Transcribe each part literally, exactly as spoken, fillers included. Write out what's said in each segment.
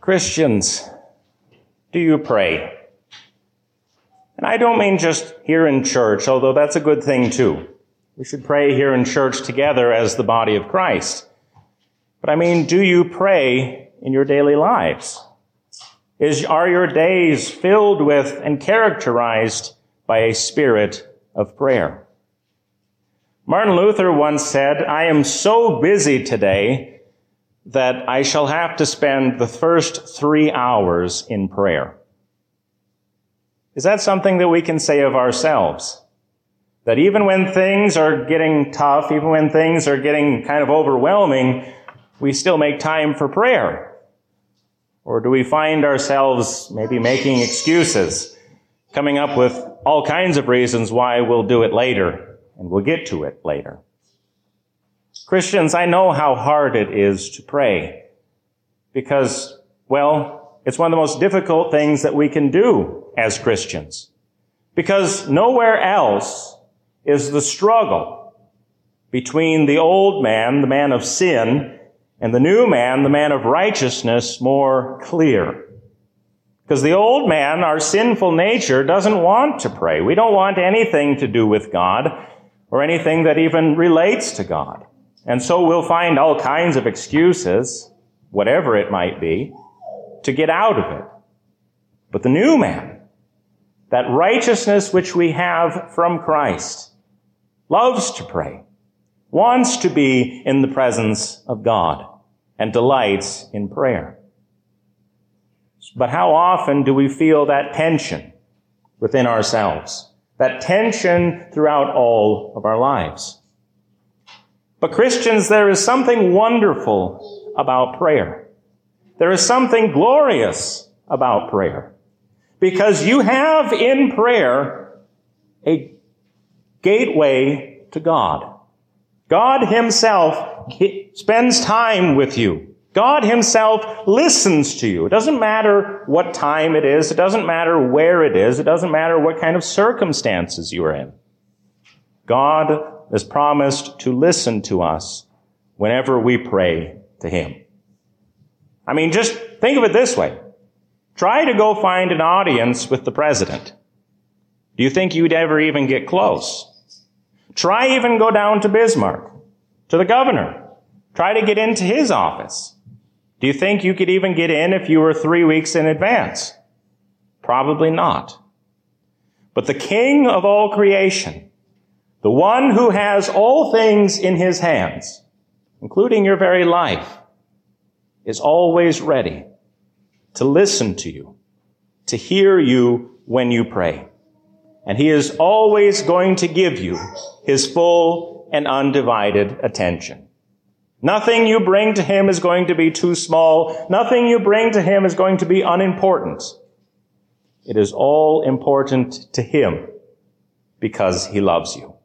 Christians, do you pray? And I don't mean just here in church, although that's a good thing too. We should pray here in church together as the body of Christ. But I mean, do you pray in your daily lives? Is, are your days filled with and characterized by a spirit of prayer? Martin Luther once said, "I am so busy today that I shall have to spend the first three hours in prayer." Is that something that we can say of ourselves? That even when things are getting tough, even when things are getting kind of overwhelming, we still make time for prayer? Or do we find ourselves maybe making excuses, coming up with all kinds of reasons why we'll do it later, and we'll get to it later? Christians, I know how hard it is to pray because, well, it's one of the most difficult things that we can do as Christians. Because nowhere else is the struggle between the old man, the man of sin, and the new man, the man of righteousness, more clear. Because the old man, our sinful nature, doesn't want to pray. We don't want anything to do with God or anything that even relates to God. And so we'll find all kinds of excuses, whatever it might be, to get out of it. But the new man, that righteousness which we have from Christ, loves to pray, wants to be in the presence of God, and delights in prayer. But how often do we feel that tension within ourselves? That tension throughout all of our lives? But Christians, there is something wonderful about prayer. There is something glorious about prayer. Because you have in prayer a gateway to God. God himself spends time with you. God himself listens to you. It doesn't matter what time it is. It doesn't matter where it is. It doesn't matter what kind of circumstances you are in. God has promised to listen to us whenever we pray to him. I mean, just think of it this way. Try to go find an audience with the president. Do you think you'd ever even get close? Try even go down to Bismarck, to the governor. Try to get into his office. Do you think you could even get in if you were three weeks in advance? Probably not. But the King of all creation, the one who has all things in his hands, including your very life, is always ready to listen to you, to hear you when you pray. And he is always going to give you his full and undivided attention. Nothing you bring to him is going to be too small. Nothing you bring to him is going to be unimportant. It is all important to him because he loves you.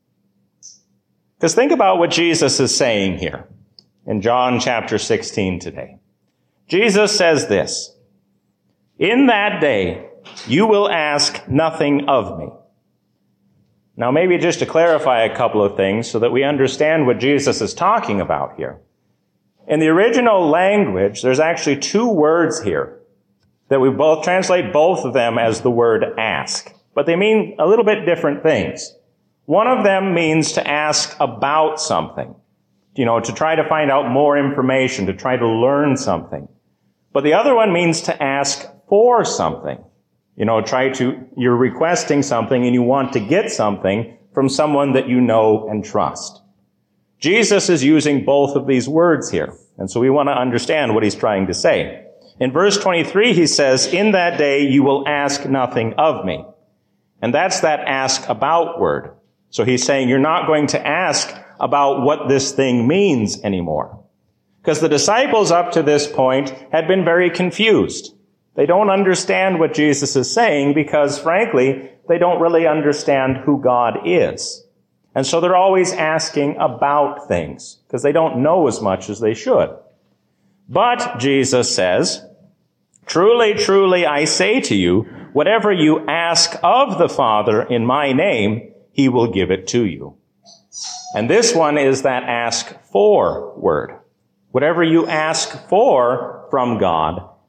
Because think about what Jesus is saying here in John chapter sixteen today. Jesus says this, "In that day, you will ask nothing of me." Now, maybe just to clarify a couple of things so that we understand what Jesus is talking about here. In the original language, there's actually two words here that we both translate both of them as the word ask, but they mean a little bit different things. One of them means to ask about something, you know, to try to find out more information, to try to learn something. But the other one means to ask for something. You know, try to, you're requesting something and you want to get something from someone that you know and trust. Jesus is using both of these words here. And so we want to understand what he's trying to say. In verse twenty-three, he says, "In that day you will ask nothing of me." And that's that ask about word. So he's saying you're not going to ask about what this thing means anymore. Because the disciples up to this point had been very confused. They don't understand what Jesus is saying because, frankly, they don't really understand who God is. And so they're always asking about things because they don't know as much as they should. But Jesus says, "Truly, truly, I say to you, whatever you ask of the Father in my name, he will give it to you." And this one is that ask for word. Whatever you ask for from God,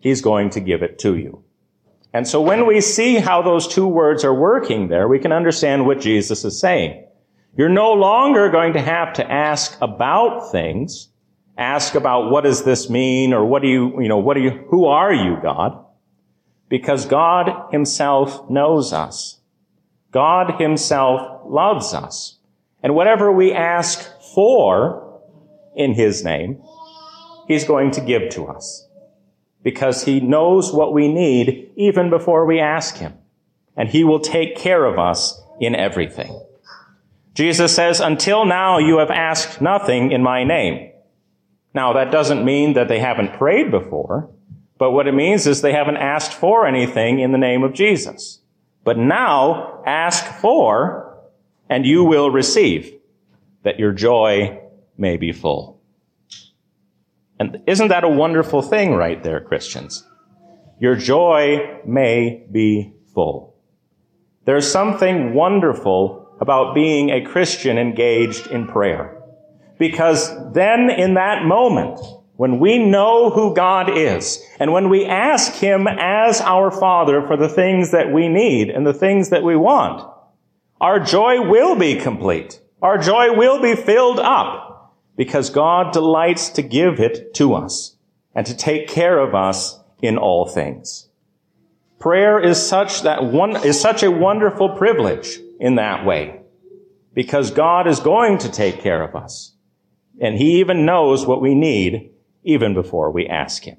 he's going to give it to you. And so when we see how those two words are working there, we can understand what Jesus is saying. You're no longer going to have to ask about things, ask about what does this mean, or what do you, you know, what do you, who are you, God? Because God himself knows us. God himself loves us. And whatever we ask for in his name, he's going to give to us. Because he knows what we need even before we ask him. And he will take care of us in everything. Jesus says, until now you have asked nothing in my name. Now that doesn't mean that they haven't prayed before, but what it means is they haven't asked for anything in the name of Jesus. But now ask for, and you will receive, that your joy may be full. And isn't that a wonderful thing right there, Christians? Your joy may be full. There's something wonderful about being a Christian engaged in prayer. Because then in that moment, when we know who God is, and when we ask him as our Father for the things that we need and the things that we want, our joy will be complete. Our joy will be filled up. Because God delights to give it to us and to take care of us in all things. Prayer is such that one is such a wonderful privilege in that way, because God is going to take care of us, and he even knows what we need even before we ask him.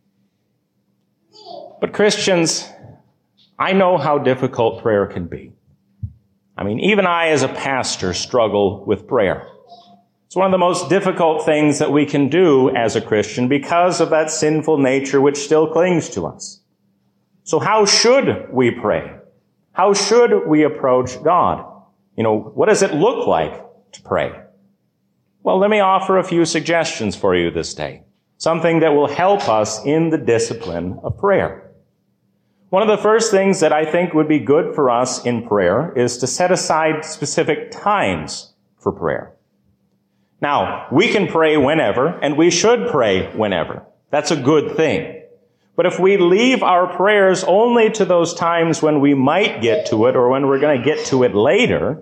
But Christians, I know how difficult prayer can be. I mean, even I as a pastor struggle with prayer. It's one of the most difficult things that we can do as a Christian because of that sinful nature which still clings to us. So how should we pray? How should we approach God? You know, what does it look like to pray? Well, let me offer a few suggestions for you this day. Something that will help us in the discipline of prayer. One of the first things that I think would be good for us in prayer is to set aside specific times for prayer. Now, we can pray whenever, and we should pray whenever. That's a good thing. But if we leave our prayers only to those times when we might get to it or when we're going to get to it later,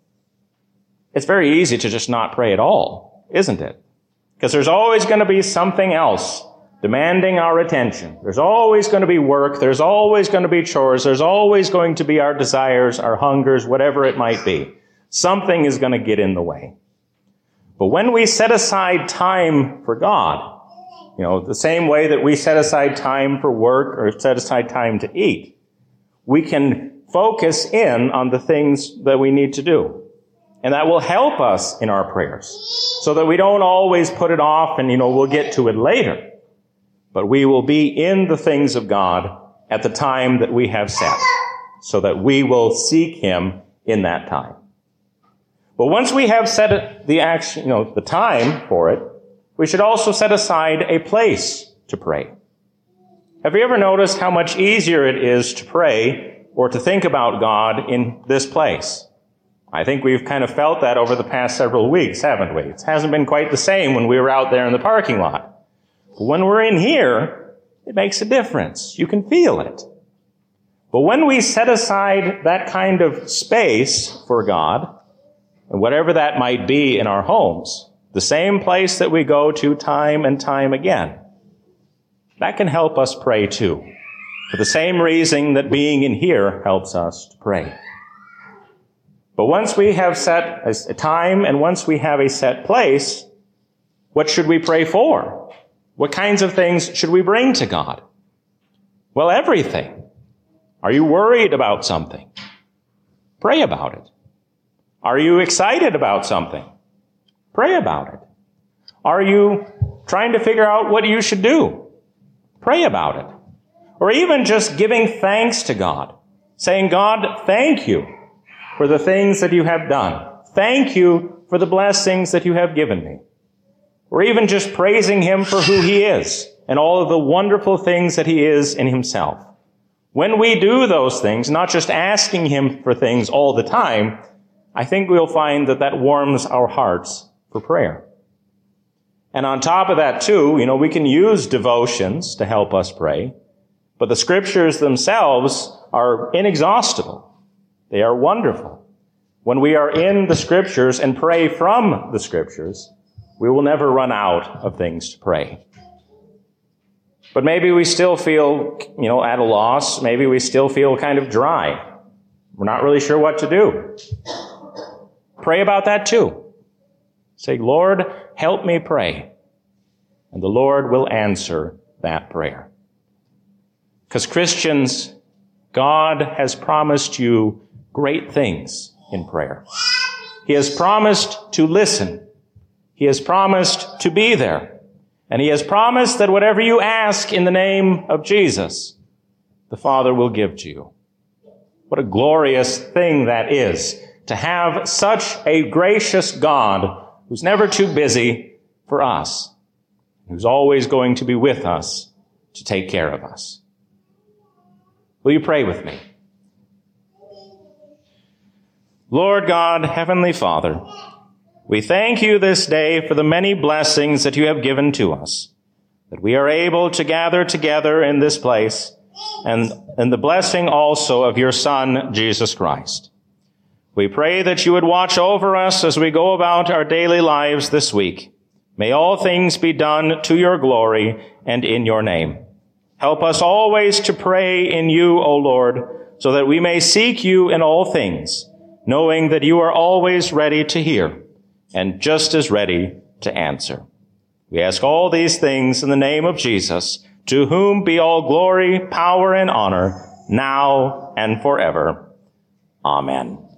it's very easy to just not pray at all, isn't it? Because there's always going to be something else demanding our attention. There's always going to be work. There's always going to be chores. There's always going to be our desires, our hungers, whatever it might be. Something is going to get in the way. But when we set aside time for God, you know, the same way that we set aside time for work or set aside time to eat, we can focus in on the things that we need to do. And that will help us in our prayers so that we don't always put it off and, you know, we'll get to it later. But we will be in the things of God at the time that we have set so that we will seek him in that time. But once we have set the action, you know, the time for it, we should also set aside a place to pray. Have you ever noticed how much easier it is to pray or to think about God in this place? I think we've kind of felt that over the past several weeks, haven't we? It hasn't been quite the same when we were out there in the parking lot. But when we're in here, it makes a difference. You can feel it. But when we set aside that kind of space for God, and whatever that might be in our homes, the same place that we go to time and time again, that can help us pray too. For the same reason that being in here helps us to pray. But once we have set a time and once we have a set place, what should we pray for? What kinds of things should we bring to God? Well, everything. Are you worried about something? Pray about it. Are you excited about something? Pray about it. Are you trying to figure out what you should do? Pray about it. Or even just giving thanks to God. Saying, God, thank you for the things that you have done. Thank you for the blessings that you have given me. Or even just praising him for who he is and all of the wonderful things that he is in himself. When we do those things, not just asking him for things all the time, I think we'll find that that warms our hearts for prayer. And on top of that, too, you know, we can use devotions to help us pray, but the scriptures themselves are inexhaustible. They are wonderful. When we are in the scriptures and pray from the scriptures, we will never run out of things to pray. But maybe we still feel, you know, at a loss. Maybe we still feel kind of dry. We're not really sure what to do. Pray about that too. Say, Lord, help me pray. And the Lord will answer that prayer. Because Christians, God has promised you great things in prayer. He has promised to listen. He has promised to be there. And he has promised that whatever you ask in the name of Jesus, the Father will give to you. What a glorious thing that is, to have such a gracious God who's never too busy for us, who's always going to be with us to take care of us. Will you pray with me? Lord God, Heavenly Father, we thank you this day for the many blessings that you have given to us, that we are able to gather together in this place, and, and the blessing also of your Son, Jesus Christ. We pray that you would watch over us as we go about our daily lives this week. May all things be done to your glory and in your name. Help us always to pray in you, O Lord, so that we may seek you in all things, knowing that you are always ready to hear and just as ready to answer. We ask all these things in the name of Jesus, to whom be all glory, power, and honor, now and forever. Amen.